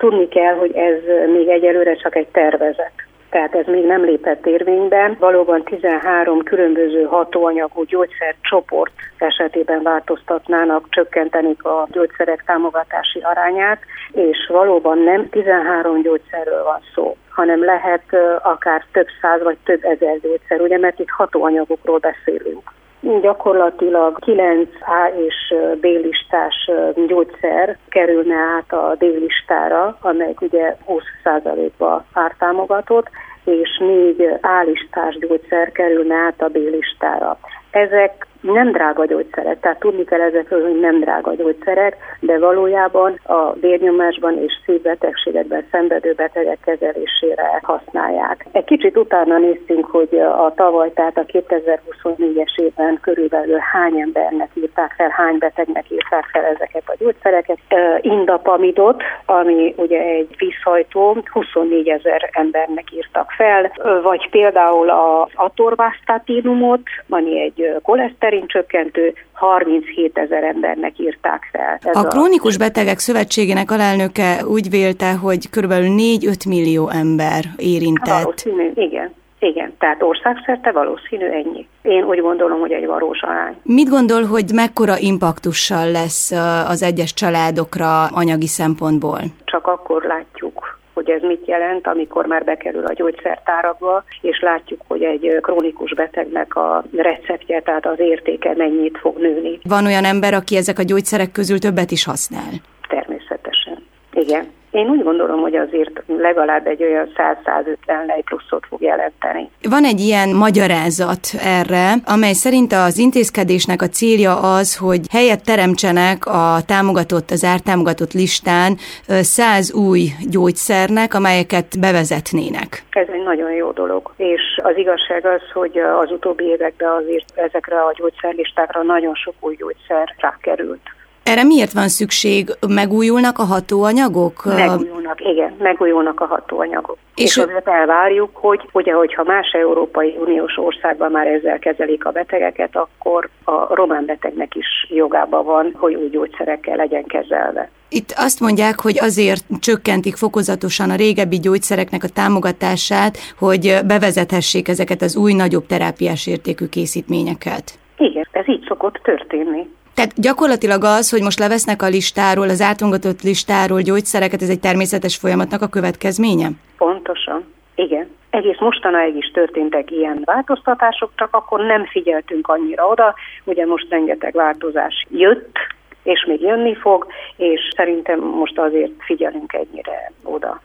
tudni kell, hogy ez még egyelőre csak egy tervezet. Tehát ez még nem lépett érvényben. Valóban 13 különböző hatóanyagú gyógyszercsoport esetében változtatnának, csökkentenik a gyógyszerek támogatási arányát, és valóban nem 13 gyógyszerről van szó, hanem lehet akár több száz vagy több ezer gyógyszer, ugye, mert itt hatóanyagokról beszélünk. Gyakorlatilag 9 A és B listás gyógyszer kerülne át a D listára, amelyik ugye 20%-ba ártámogatott, és 4 A listás gyógyszer kerülne át a B listára. Ezek nem drága gyógyszerek, tehát tudni kell ezekről, hogy nem drága gyógyszerek, de valójában a vérnyomásban és szívbetegségekben szenvedő betegek kezelésére használják. Egy kicsit utána néztünk, hogy a tavaly, tehát a 2024-es évben körülbelül hány embernek írták fel, hány betegnek írták fel ezeket a gyógyszereket. Indapamidot, ami ugye egy vízhajtó, 24 000 embernek írtak fel, vagy például az atorvastatinumot, ami egy koleszterin csökkentő, 37 000 embernek írták fel. A Krónikus Betegek Szövetségének alelnöke úgy vélte, hogy kb. 4-5 millió ember érintett. Valószínű, igen. Tehát országszerte valószínű ennyi. Én úgy gondolom, hogy egy valós arány. Mit gondol, hogy mekkora impaktussal lesz az egyes családokra anyagi szempontból? Csak akkor látjuk, hogy ez mit jelent, amikor már bekerül a gyógyszertárakba, és látjuk, hogy egy krónikus betegnek a receptje, tehát az értéke mennyit fog nőni. Van olyan ember, aki ezek a gyógyszerek közül többet is használ? Természetesen. Igen. Én úgy gondolom, hogy azért legalább egy olyan 100-150 lej pluszot fog jelenteni. Van egy ilyen magyarázat erre, amely szerint az intézkedésnek a célja az, hogy helyet teremtsenek az ártámogatott listán 100 új gyógyszernek, amelyeket bevezetnének. Ez egy nagyon jó dolog, és az igazság az, hogy az utóbbi években azért ezekre a gyógyszerlistákra nagyon sok új gyógyszer rákerült. Erre miért van szükség? Megújulnak a hatóanyagok? Megújulnak a hatóanyagok. És azért elvárjuk, hogy hogyha más Európai Uniós országban már ezzel kezelik a betegeket, akkor a román betegnek is jogában van, hogy új gyógyszerekkel legyen kezelve. Itt azt mondják, hogy azért csökkentik fokozatosan a régebbi gyógyszereknek a támogatását, hogy bevezethessék ezeket az új, nagyobb terápiás értékű készítményeket. Igen, ez így szokott történni. Tehát gyakorlatilag az, hogy most levesznek a listáról, az átrongatott listáról gyógyszereket, ez egy természetes folyamatnak a következménye? Pontosan, igen. Egész mostanáig is történtek ilyen változtatások, csak akkor nem figyeltünk annyira oda. Ugye most rengeteg változás jött, és még jönni fog, és szerintem most azért figyelünk ennyire